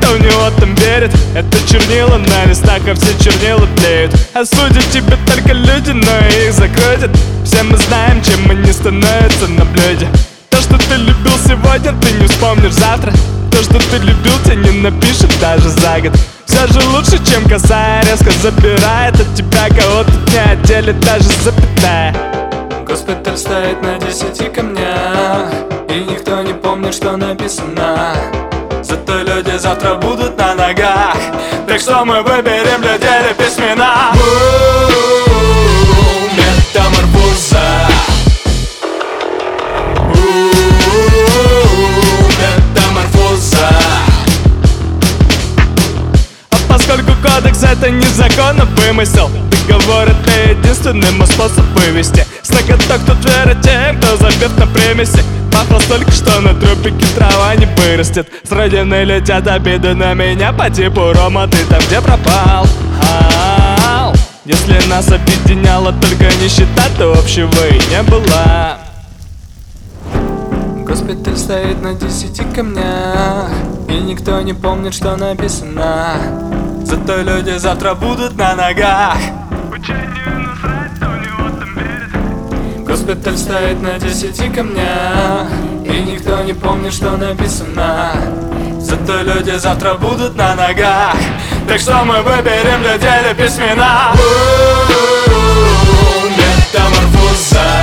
в него там верит. Это чернила на листах, а все чернила тлеют. А судят тебе только люди, но их закрутят. Все мы знаем, чем они становятся на блюде. То, что ты любил сегодня, ты не вспомнишь завтра. То, что ты любил, тебе не напишет даже за год. Все же лучше, чем косая резко забирает от тебя кого-то не отделит даже запятая. Госпиталь стоит на 10 камнях, и никто не помнит, что написано. Зато люди завтра будут на ногах, так что мы выберем для дела письмена. Метаморфоза. Метаморфоза. А поскольку кодекс это не закон, а вымысел, договор это единственный мой способ вывести с ноготок тут веры тем, кто забит на примеси. Пахло столько, что на трупике трава не вырастет. С родины летят обиды на меня по типу: Рома, ты там где пропал? Если нас объединяла только нищета, то общего и не было. Госпиталь стоит на 10 камнях, и никто не помнит, что написано. Зато люди завтра будут на ногах. Учению насрать, кто в него там верит. Госпиталь стоит на 10 камнях, и никто не помнит, что написано. Зато люди завтра будут на ногах, так что мы выберем для дела письмена. Метаморфоза.